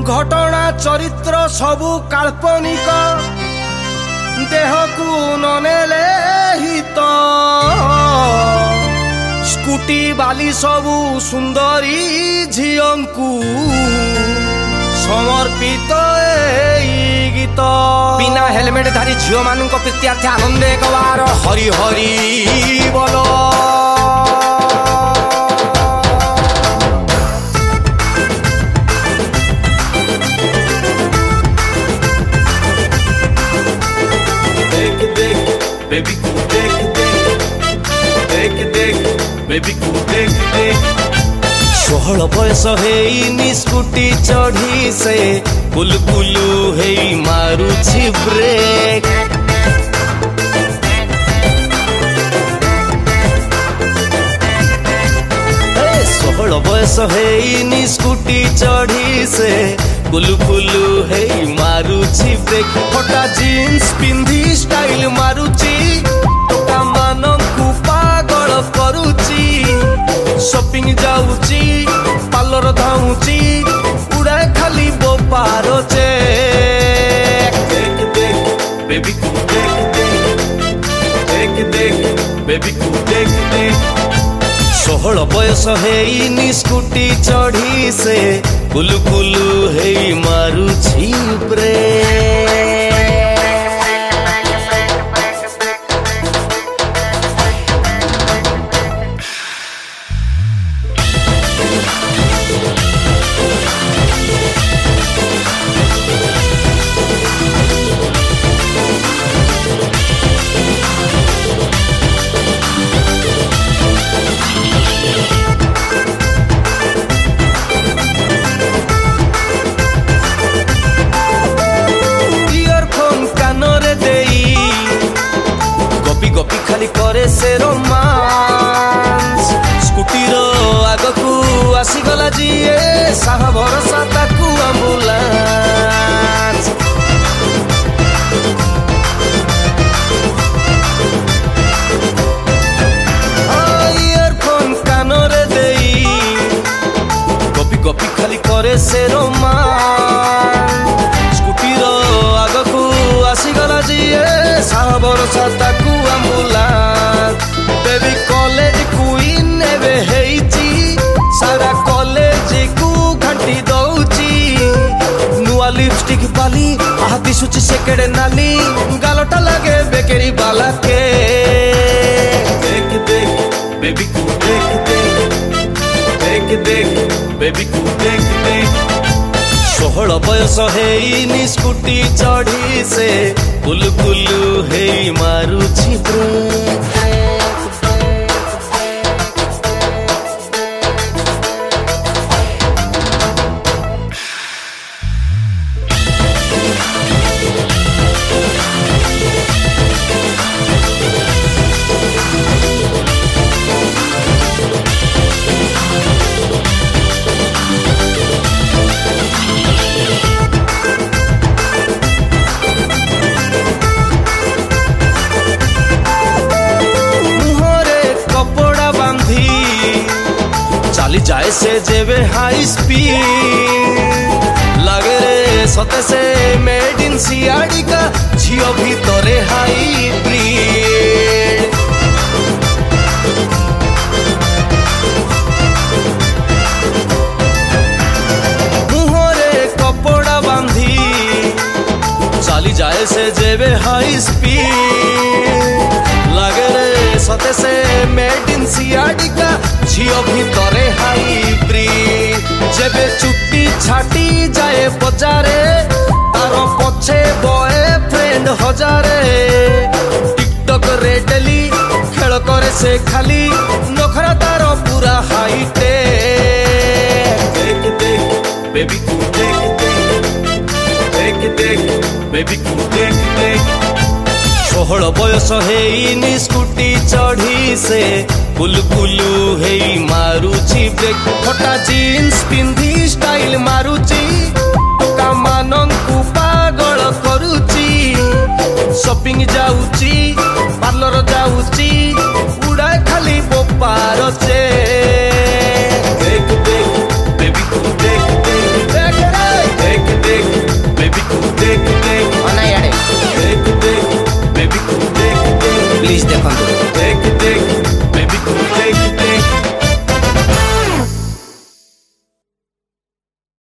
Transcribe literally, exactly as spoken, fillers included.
घटना चरित्र सबु काल्पनिक देह को ननेले हित स्कूटी बाली सबु सुंदरी झियंकु समर्पित एई गीत बिना हेलमेट धारी झियो मानुक प्रीत्यार्थे आनंदे गवार हरि हरि बोलो। Baby को देख देख देख देख बेबी को देख देख षोहल बयस हेनी स्कूटी चढ़ी से बुलबुलु हेई मारुछि ब्रेक षोहल बयस हेनी स्कूटी चढ़ी से बुलबुलु हेई मारुछि ब्रेक फटा जीन्स पिंधी स्टाइल मारुछि टोका मानकु पागल करुछि शॉपिंग जाउछि पार्लर धाउछि उड़ाए खाली बोपार चेक देख देख बेबी को देख देख देख देख बेबी को देख देख षोहल बयस हेनी स्कूटी चढ़ी से बुलबुलु हेई मारुछि ब्रेक। गोपी खाली करे से रोमांस स्कूटी रो आगकू आसीगला जीए साहा भरोसा ताकू एम्बुलेंस इयरफोन कानरे देई गोपी गोपी खाली करे से रोमांस स्कूटी रो आगकू आसीगला जीए साहा भरोसा ताकू बेबी कॉलेज क्वीन एबे हेइची सारा कॉलेज को घंटी दउची नुआ लिपस्टिक बाली आहा दिसुची सेकेडे नाली गालटा लागे बेकरी बाला के देख देख बेबी को देख देख देख देख बेबी को देख देख षोहल बयस हेनी स्कूटी चढ़ी से बुलबुलु हेई मारुछि ब्रेक। जाए से जेबे हाई स्पीड लगे रे सते से मेड इन सियाड़ी का झियो भीतरे हाइब्रिड मुहरे कपड़ा बांधी चली जाए से जेबे हाई स्पीड लगे रे सते से मेड इन सियाड़ी का झियो भीतरे हाइब्रिड जेबे चुट्टी छाटी जाए बजारे तार पछे बॉयफ्रेंड हजारे टिकटक रे डेली खेल करे से खाली नखरा तार पूरा हाइटे देख देख बेबी को देख देख देख देख बेबी को देख देख षोहल बयस हेनी स्कूटी चढ़ी से बुलबुलु हेई मारुछि ब्रेक फटा जीन्स पिंधी स्टाइल मारुछि टोका मानकु पागल करुछि शॉपिंग जाउछि पार्लर जाउछि उड़ाए खाली बोपार चेक देख देख बेबी को देख देख देख ପ୍ଲିଜ୍ ଦେଖନ୍ତୁ।